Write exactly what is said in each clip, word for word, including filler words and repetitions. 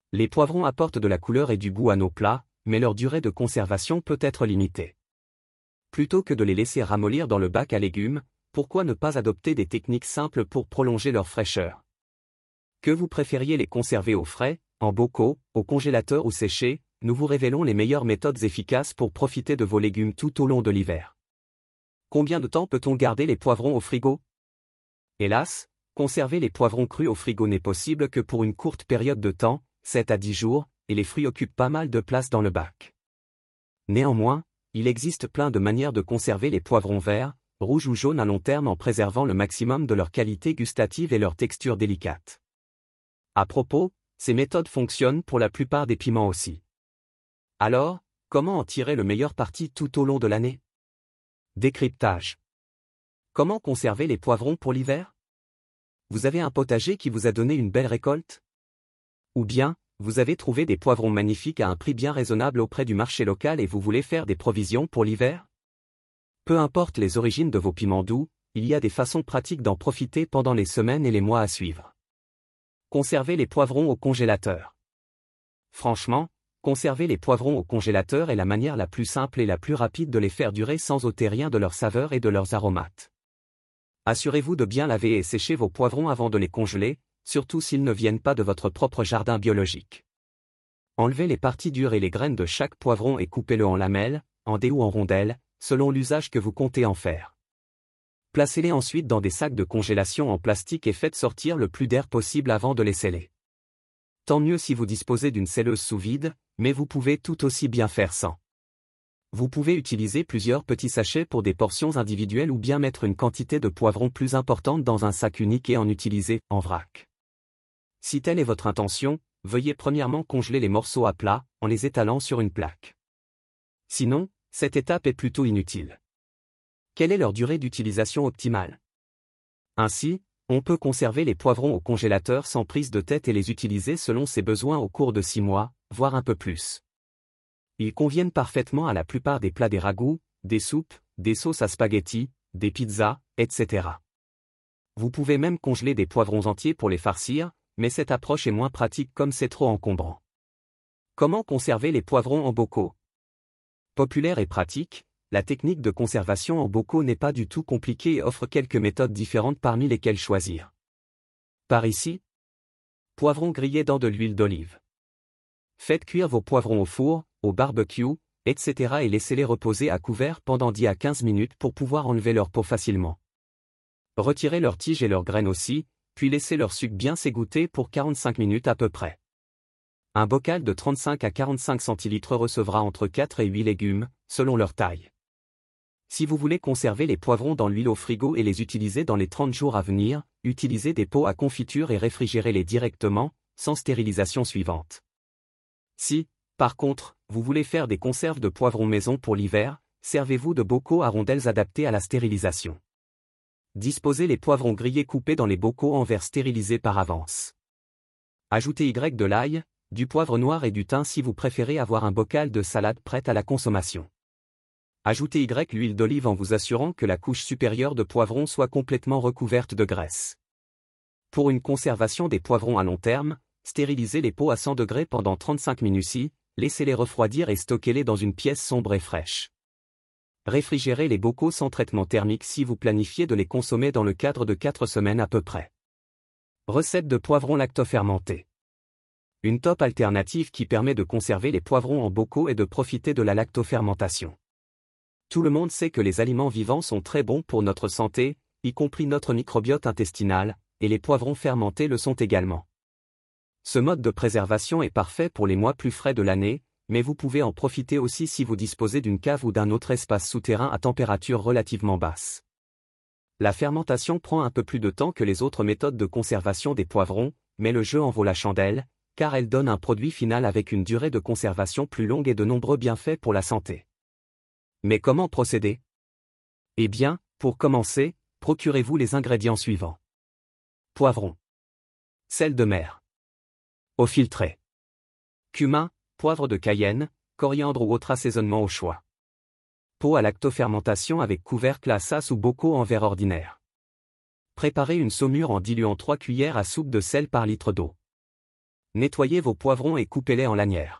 Les poivrons apportent de la couleur et du goût à nos plats, mais leur durée de conservation peut être limitée. Plutôt que de les laisser ramollir dans le bac à légumes, pourquoi ne pas adopter des techniques simples pour prolonger leur fraîcheur? Que vous préfériez les conserver au frais, en bocaux, au congélateur ou séchés, nous vous révélons les meilleures méthodes efficaces pour profiter de vos légumes tout au long de l'hiver. Combien de temps peut-on garder les poivrons au frigo? Hélas, conserver les poivrons crus au frigo n'est possible que pour une courte période de temps, sept à dix jours, et les fruits occupent pas mal de place dans le bac. Néanmoins, il existe plein de manières de conserver les poivrons verts, rouges ou jaunes à long terme en préservant le maximum de leur qualité gustative et leur texture délicate. À propos, ces méthodes fonctionnent pour la plupart des piments aussi. Alors, comment en tirer le meilleur parti tout au long de l'année? Décryptage. Comment conserver les poivrons pour l'hiver? Vous avez un potager qui vous a donné une belle récolte? Ou bien, vous avez trouvé des poivrons magnifiques à un prix bien raisonnable auprès du marché local et vous voulez faire des provisions pour l'hiver? Peu importe les origines de vos piments doux, il y a des façons pratiques d'en profiter pendant les semaines et les mois à suivre. Conserver les poivrons au congélateur. Franchement, conserver les poivrons au congélateur est la manière la plus simple et la plus rapide de les faire durer sans ôter rien de leur saveur et de leurs aromates. Assurez-vous de bien laver et sécher vos poivrons avant de les congeler, surtout s'ils ne viennent pas de votre propre jardin biologique. Enlevez les parties dures et les graines de chaque poivron et coupez-le en lamelles, en dés ou en rondelles, selon l'usage que vous comptez en faire. Placez-les ensuite dans des sacs de congélation en plastique et faites sortir le plus d'air possible avant de les sceller. Tant mieux si vous disposez d'une selleuse sous vide, mais vous pouvez tout aussi bien faire sans. Vous pouvez utiliser plusieurs petits sachets pour des portions individuelles ou bien mettre une quantité de poivrons plus importante dans un sac unique et en utiliser en vrac. Si telle est votre intention, veuillez premièrement congeler les morceaux à plat, en les étalant sur une plaque. Sinon, cette étape est plutôt inutile. Quelle est leur durée d'utilisation optimale? Ainsi, on peut conserver les poivrons au congélateur sans prise de tête et les utiliser selon ses besoins au cours de six mois, voire un peu plus. Ils conviennent parfaitement à la plupart des plats des ragoûts, des soupes, des sauces à spaghettis, des pizzas, et cetera. Vous pouvez même congeler des poivrons entiers pour les farcir, mais cette approche est moins pratique comme c'est trop encombrant. Comment conserver les poivrons en bocaux? Populaire et pratique, la technique de conservation en bocaux n'est pas du tout compliquée et offre quelques méthodes différentes parmi lesquelles choisir. Par ici, poivrons grillés dans de l'huile d'olive. Faites cuire vos poivrons au four, au barbecue, et cetera et laissez-les reposer à couvert pendant dix à quinze minutes pour pouvoir enlever leur peau facilement. Retirez leurs tiges et leurs graines aussi, puis laissez leur sucre bien s'égoutter pour quarante-cinq minutes à peu près. Un bocal de trente-cinq à quarante-cinq centilitres recevra entre quatre et huit légumes, selon leur taille. Si vous voulez conserver les poivrons dans l'huile au frigo et les utiliser dans les trente jours à venir, utilisez des pots à confiture et réfrigérez-les directement, sans stérilisation suivante. Si, par contre, vous voulez faire des conserves de poivrons maison pour l'hiver, servez-vous de bocaux à rondelles adaptés à la stérilisation. Disposez les poivrons grillés coupés dans les bocaux en verre stérilisés par avance. Ajoutez Y de l'ail, du poivre noir et du thym si vous préférez avoir un bocal de salade prête à la consommation. Ajoutez Y l'huile d'olive en vous assurant que la couche supérieure de poivrons soit complètement recouverte de graisse. Pour une conservation des poivrons à long terme, stérilisez les pots à cent degrés pendant trente-cinq minutes, laissez-les refroidir et stockez-les dans une pièce sombre et fraîche. Réfrigérez les bocaux sans traitement thermique si vous planifiez de les consommer dans le cadre de quatre semaines à peu près. Recette de poivrons lactofermentés. Une top alternative qui permet de conserver les poivrons en bocaux et de profiter de la lactofermentation. Tout le monde sait que les aliments vivants sont très bons pour notre santé, y compris notre microbiote intestinal, et les poivrons fermentés le sont également. Ce mode de préservation est parfait pour les mois plus frais de l'année, mais vous pouvez en profiter aussi si vous disposez d'une cave ou d'un autre espace souterrain à température relativement basse. La fermentation prend un peu plus de temps que les autres méthodes de conservation des poivrons, mais le jeu en vaut la chandelle, car elle donne un produit final avec une durée de conservation plus longue et de nombreux bienfaits pour la santé. Mais comment procéder? Eh bien, pour commencer, procurez-vous les ingrédients suivants. Poivron. Sel de mer. Eau filtrée. Cumin, poivre de Cayenne, coriandre ou autre assaisonnement au choix. Pot à lactofermentation avec couvercle à sas ou bocaux en verre ordinaire. Préparez une saumure en diluant trois cuillères à soupe de sel par litre d'eau. Nettoyez vos poivrons et coupez-les en lanières.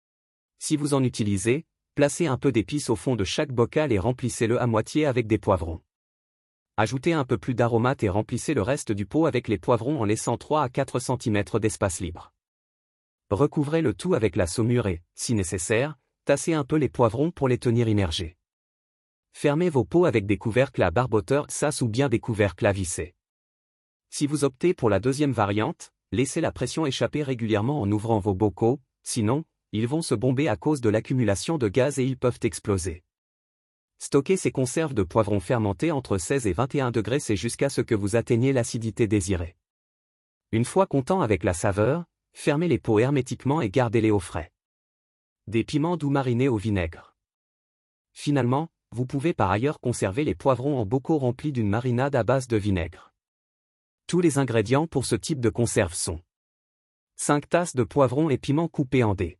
Si vous en utilisez, placez un peu d'épices au fond de chaque bocal et remplissez-le à moitié avec des poivrons. Ajoutez un peu plus d'aromates et remplissez le reste du pot avec les poivrons en laissant trois à quatre centimètres d'espace libre. Recouvrez le tout avec la saumure et, si nécessaire, tassez un peu les poivrons pour les tenir immergés. Fermez vos pots avec des couvercles à barboteur sas ou bien des couvercles à visser. Si vous optez pour la deuxième variante, laissez la pression échapper régulièrement en ouvrant vos bocaux, sinon, ils vont se bomber à cause de l'accumulation de gaz et ils peuvent exploser. Stockez ces conserves de poivrons fermentés entre seize et vingt et un degrés C jusqu'à ce que vous atteigniez l'acidité désirée. Une fois content avec la saveur, fermez les pots hermétiquement et gardez-les au frais. Des piments doux marinés au vinaigre. Finalement, vous pouvez par ailleurs conserver les poivrons en bocaux remplis d'une marinade à base de vinaigre. Tous les ingrédients pour ce type de conserve sont cinq tasses de poivrons et piments coupés en dés,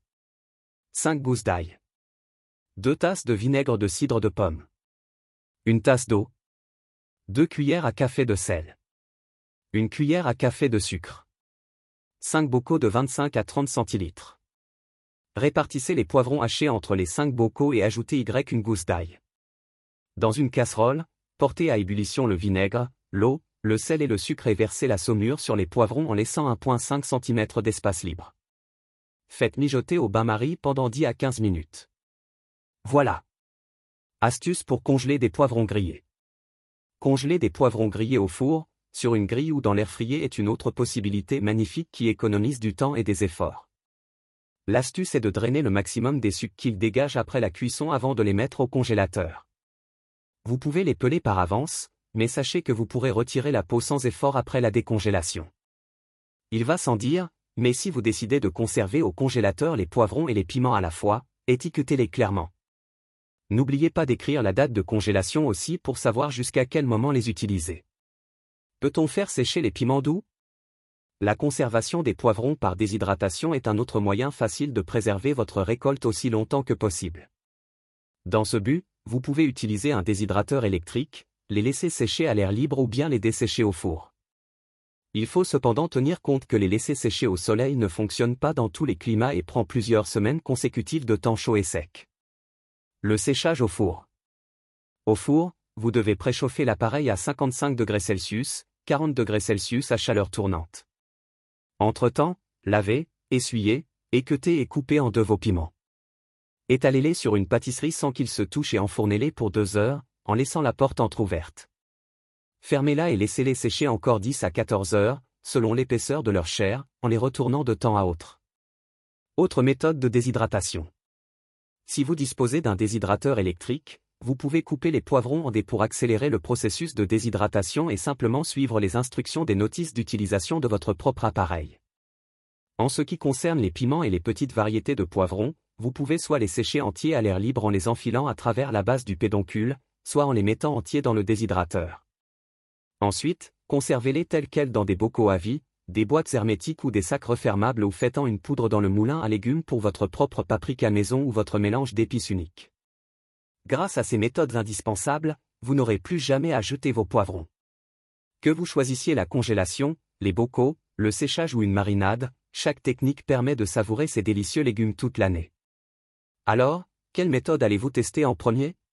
cinq gousses d'ail, deux tasses de vinaigre de cidre de pomme, une tasse d'eau, deux cuillères à café de sel, une cuillère à café de sucre, cinq bocaux de vingt-cinq à trente centilitres. Répartissez les poivrons hachés entre les cinq bocaux et ajoutez y une gousse d'ail. Dans une casserole, portez à ébullition le vinaigre, l'eau, le sel et le sucre et versez la saumure sur les poivrons en laissant un virgule cinq centimètres d'espace libre. Faites mijoter au bain-marie pendant dix à quinze minutes. Voilà. Astuce pour congeler des poivrons grillés. Congeler des poivrons grillés au four, sur une grille ou dans l'air fryer est une autre possibilité magnifique qui économise du temps et des efforts. L'astuce est de drainer le maximum des sucs qu'ils dégagent après la cuisson avant de les mettre au congélateur. Vous pouvez les peler par avance, mais sachez que vous pourrez retirer la peau sans effort après la décongélation. Il va sans dire, mais si vous décidez de conserver au congélateur les poivrons et les piments à la fois, étiquetez-les clairement. N'oubliez pas d'écrire la date de congélation aussi pour savoir jusqu'à quel moment les utiliser. Peut-on faire sécher les piments doux? La conservation des poivrons par déshydratation est un autre moyen facile de préserver votre récolte aussi longtemps que possible. Dans ce but, vous pouvez utiliser un déshydrateur électrique, les laisser sécher à l'air libre ou bien les dessécher au four. Il faut cependant tenir compte que les laisser sécher au soleil ne fonctionne pas dans tous les climats et prend plusieurs semaines consécutives de temps chaud et sec. Le séchage au four. Au four, vous devez préchauffer l'appareil à cinquante-cinq degrés Celsius, quarante degrés Celsius à chaleur tournante. Entre-temps, lavez, essuyez, équeutez et coupez en deux vos piments. Étalez-les sur une pâtisserie sans qu'ils se touchent et enfournez-les pour deux heures, en laissant la porte entrouverte. Fermez-la et laissez-les sécher encore dix à quatorze heures, selon l'épaisseur de leur chair, en les retournant de temps à autre. Autre méthode de déshydratation. Si vous disposez d'un déshydrateur électrique, vous pouvez couper les poivrons en dés pour accélérer le processus de déshydratation et simplement suivre les instructions des notices d'utilisation de votre propre appareil. En ce qui concerne les piments et les petites variétés de poivrons, vous pouvez soit les sécher entiers à l'air libre en les enfilant à travers la base du pédoncule, soit en les mettant entiers dans le déshydrateur. Ensuite, conservez-les tels quels dans des bocaux à vie, des boîtes hermétiques ou des sacs refermables ou faites-en une poudre dans le moulin à légumes pour votre propre paprika maison ou votre mélange d'épices unique. Grâce à ces méthodes indispensables, vous n'aurez plus jamais à jeter vos poivrons. Que vous choisissiez la congélation, les bocaux, le séchage ou une marinade, chaque technique permet de savourer ces délicieux légumes toute l'année. Alors, quelle méthode allez-vous tester en premier?